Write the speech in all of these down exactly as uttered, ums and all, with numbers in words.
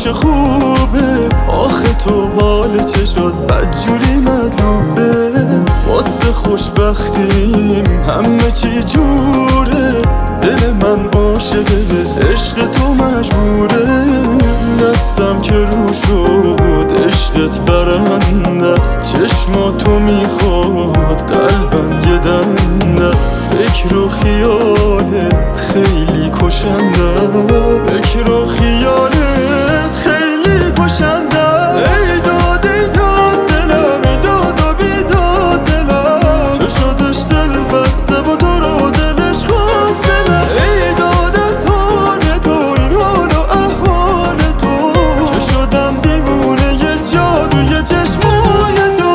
چه خوبه، آخه تو حال چشات بدجوری مطلوبه. واسه خوشبختیم همه چی جوره، دل من عاشقه به عشق تو مجبوره. دستم که رو شد عشقت برنده است، چشماتو میخواد قلبم یه دنده است. فکر و خیالت خیلی کشنده، فکر و خیالت خیلی کشنده. ای داد ای داد دلم، ای داد و بیداد دلم، چه شدش دل بسته با تو رو دلش خواسته نه. ای داد از حال تو این حال و احوال تو، چه شدم دیوونه یه جادوی چشمای تو.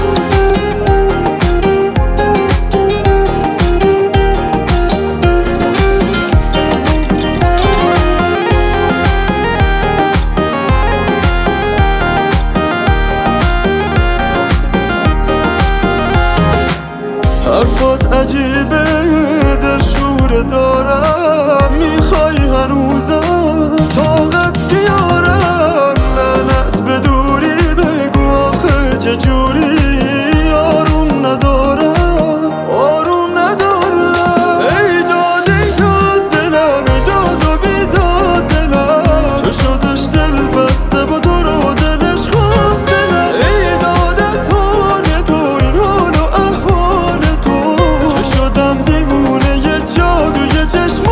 حرفات عجیبه در شور دارم، میخوای هنوزم طاقت بیارم. لعنت به دوری بگو آخه چجوری، آروم ندارم آروم ندارم. ای داد ای داد دلم، ای داد و بیداد دلم، چه شدش دل بسته با تو رو دلش خواسته نه. ای داد از حال تو این حال و احوال تو، چه شدم دیوونه یه جادوی چشم